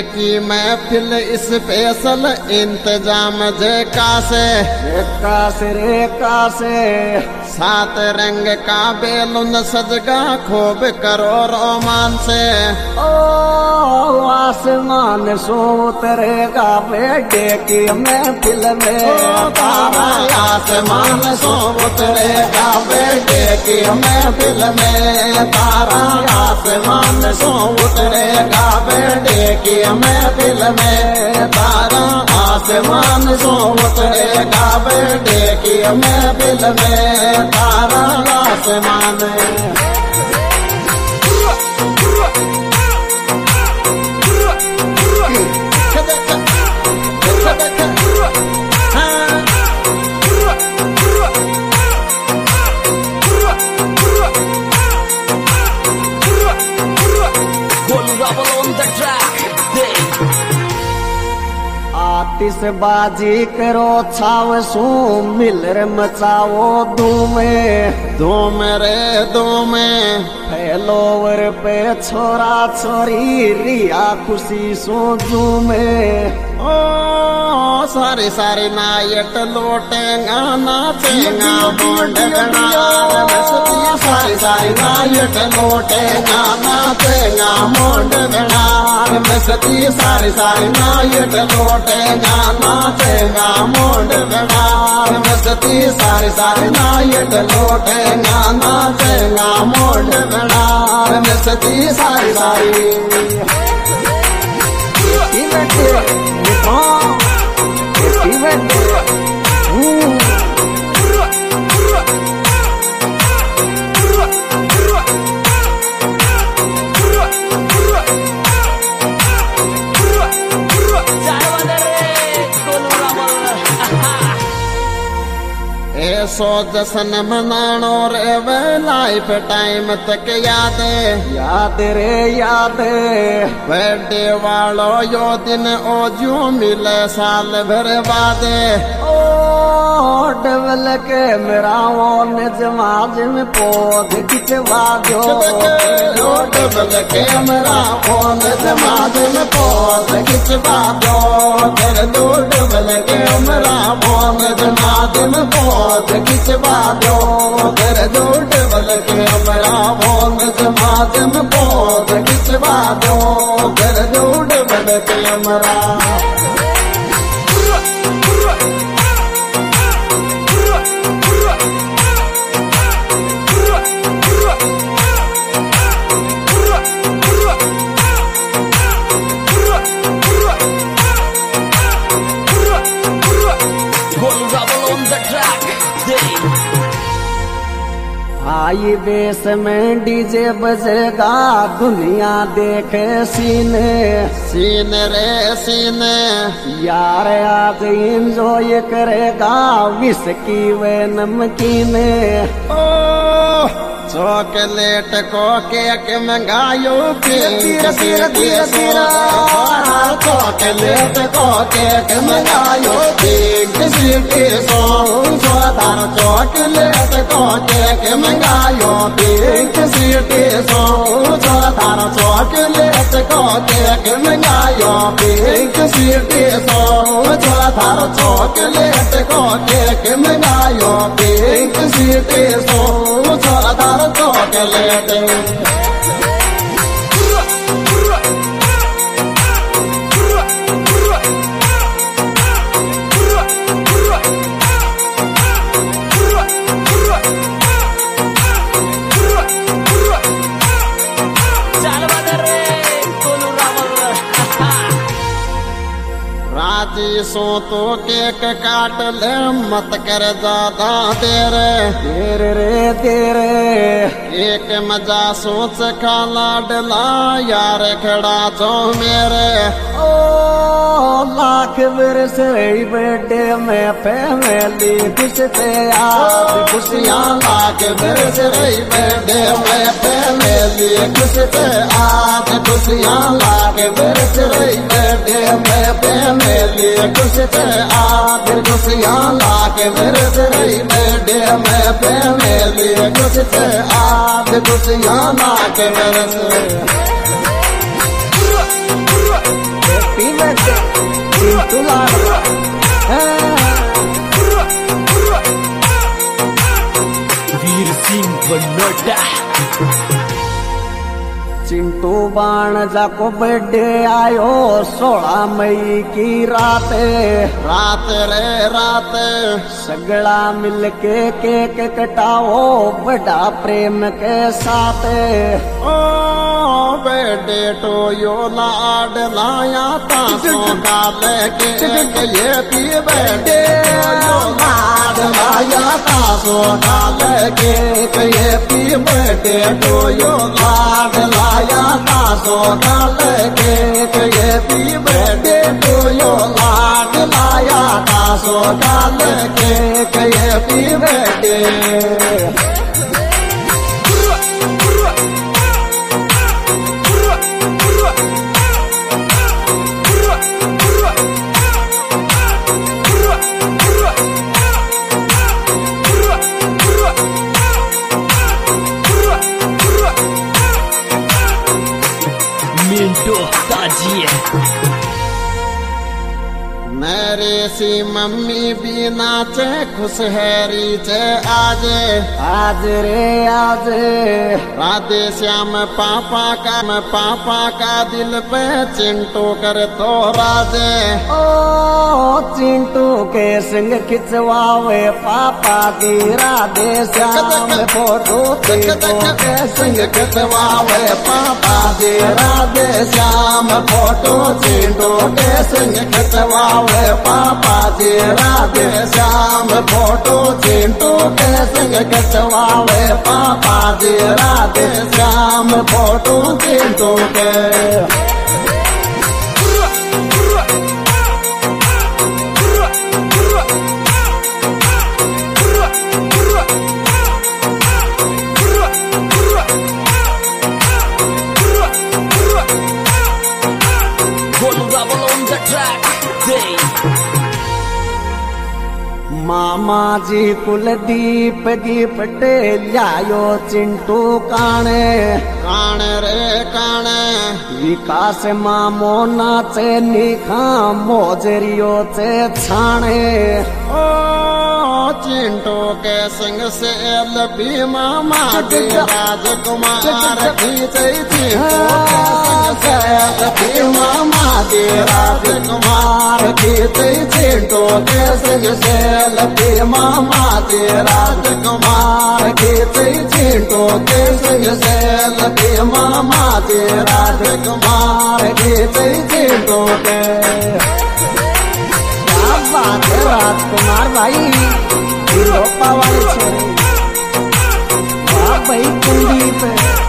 की महफिल स्पेशल इंतजाम जे कासे सात रंग का बेलून सजगा खूब करो रोमांस से। ओ आसमान सो उतरेगा बेटे की महफिल में तारा, आसमान सो उतरेगा बेटे की महफिल में तारा, आसमान सो उतरेगा बेटे की महफिल में तारा, आसमान सो उतरेगा बेटे की महफिल में तारा, आसमान। आतिशबाजी करो छाव सू मिलर मचाओ धूम रे धूम फैलोवर पे छोरा छोरी रिया खुशी सो झूमे। ओ सारी सारी नायट लोटेगा नाचेगा मोंडगना सारी सारी नायट लोटेगा नाचेगा मोंडगना मस्ती सारी सारी नायट लोटेगा नाचेगा मोंडगना मस्ती सारी सारी नायट लोटेगा नाचेगा मोंडगना मस्ती सारी सारी। ऐसो जश्न मनानो रे वे लाइफ टाइम तक याद रे याद बर्थडे वालो यो दिन ओ जो मिले साल भर बाद। ओ डबल के मेरा वो निजमाज में पौध खिंचवा दो डबल के मेरा वो निजमाज में पौध खिंचवा दो कर दो डबल के मेरा वो निजमाज में पौध खिंचवा दो कर दो डबल के मेरा वो निजमाज में पौध खिंचवा दो कर दो डबल के मेरा। आई बेस में डीजे बजेगा दुनिया देखे सीने रे सीने यार आज इंजॉय करेगा विस्की व नमकीन। ओ चॉकलेट को केक मंगायो चॉकलेट को केक मंगायो सीटी सो चॉकलेट को केक मंगायो सीटी सो चॉकलेट को केक मंगायो सीटी सो चॉकलेट को केक मंगायो सीटी सो चॉकलेट। राजी सो तो केक काट ले मत कर ज्यादा देर रे एक मजा सोच खाला डला यार खड़ा जो मेरे। ओ लाख बरस बर्थडे में फैमिली खुश थे आज खुशियाँ लाख बरस बर्थडे में फैमिली खुश थे आज खुशियाँ लाख बरस बर्थडे में फैमिली खुश थे आज खुशियाँ लाख बरस बर्थडे में फैमिली खुश थे आज खुशियाँ लाख बरस। बाण जाको बर्थडे आयो 16 मई की रात। रात रे रात सगड़ा मिलके केक कटाओ बड़ा प्रेम के साथ। ओ बर्थडे तो यो लाड लाया तासों का लेके ये भी बर्थडे यो लाड लाया तासों का लेके ये भी बर्थडे तो यो लाड लाया तासों का लेके ये भी बर्थडे तो यो लाड लाया तासों का लेके ये भी बर्थडे। मेरे सी मम्मी भी नाचे खुश है रीचे आज। आज रे आज राधे श्याम पापा का दिल पे चिंटू कर तो राजे। ओ चिंटू के संग खिंचवावे पापा की राधे श्याम फोटो। चिंटू के संग खिंचवावे पापा की राधे श्याम फोटो। चिंटू के संग खिंचवावे पापा जी राधे श्याम फोटो। चिंटू के संग खिंचवावे पापा जी राधे श्याम फोटो। चिंटू के मामा जी कुलदीप गिफ्ट लायो चिंटू काने। काने रे काने विकास मामो नाचे निखा मोजरियो से छाने। ओ चिंटू के संग से लपी मामा जी राजकुमार खींचे। चिंटू के संग से लपी मामा जी राजकुमार खींचे। चिंटू के संग से लपी मामा जी राजकुमार खींचे। चिंटू के संग से लपी मामा जी राजकुमार खींचे। चिंटू के क्या बात है राजकुमार भाई लोपा वाले छोरे। वाह भाई कुलदीप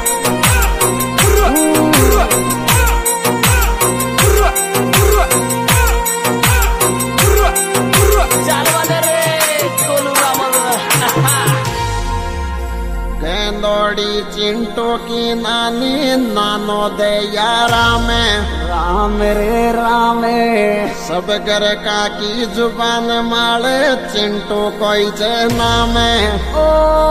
गेंदोड़ी चिंटू की नानी नानो दया राम। राम रे राम सब घर का की जुबान मारे चिंटू कोई जे नाम। ओ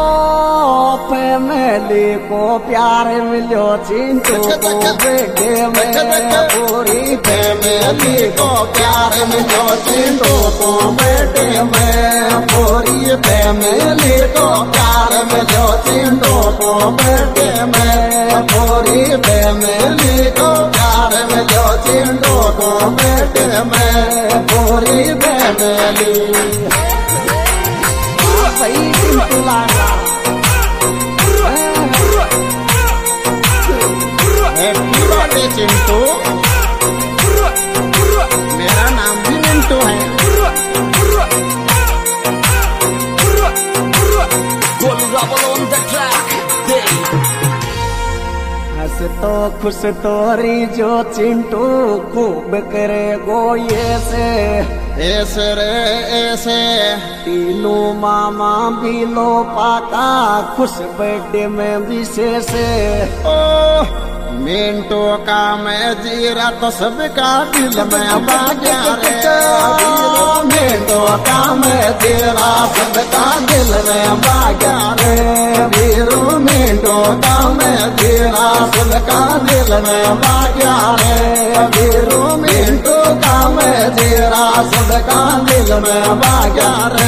फैमिली को प्यार मिलो चिंटू को बेटे में। पूरी फैमिली को प्यार मिलो चिंटू को बेटे में। पूरी फैमिली को प्यार मिलो चिंटू को बेटे में। पूरी फैमिली को प्यार मिलो चिंटू को बेटे में। पूरी फैमिली भाई चिंटू लाला हैप्पी बर्थडे चिंटू। मेरा नाम भी मिंटू है। हंस तो खुश तोरी जो चिंटू खूब करे गो ये से। ऐसे रे ऐसे तीनों मामा बिलो पाका खुश बर्थडे में विशेष। ओ मिंटू का मैं जीरा तो सबका दिल में बाजा रे। मिंटू का मैं जीरा सबका दिल में बाजा रे। वीरू मिंटू का मैं जीरा सबका दिल में बाजा रे। वीरू मिंटू का मैं जीरा सबका दिल में बाजा रे।